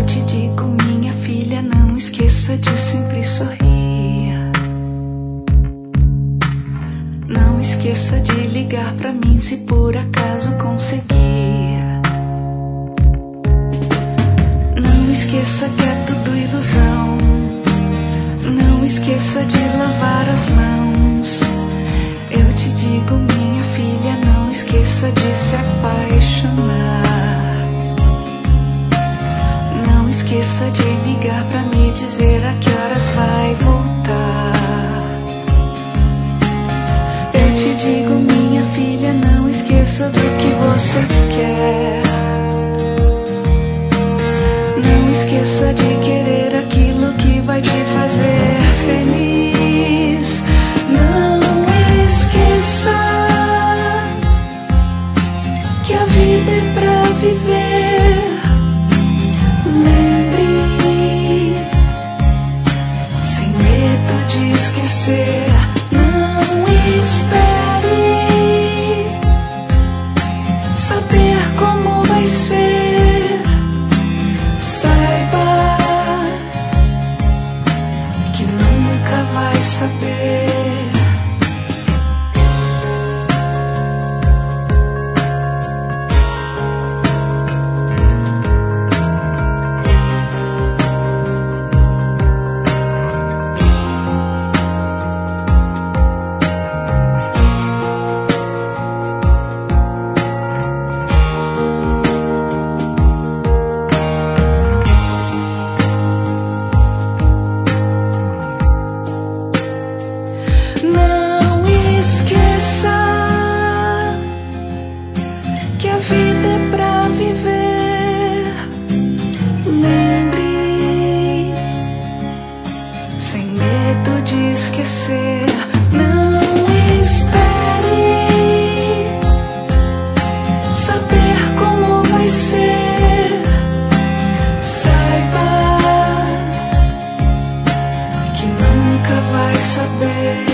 te digo, minha filha, não esqueça de sempre sorrir. Não esqueça de ligar pra mim se por acaso conseguir. Não esqueça que é tudo ilusão. Não esqueça de lavar as mãos. Eu te digo, minha filha, não esqueça de se apaixonar. Não esqueça de ligar pra me dizer a que horas vai voltar. Eu te digo, minha filha, não esqueça do que você quer. Não esqueça de querer aquilo que vai te fazer feliz. Não esqueça que a vida é pra viver. Lembre, sem medo de esquecer. Não espere saber como vai ser. Saiba que nunca vai saber. Não esqueça que a vida é pra viver. Lembre, sem medo de esquecer. Não espere saber como vai ser. Saiba que nunca vai saber.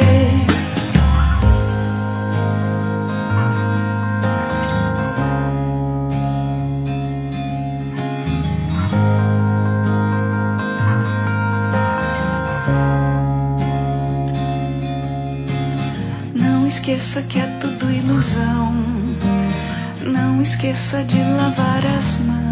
Não esqueça que é tudo ilusão. Não esqueça de lavar as mãos.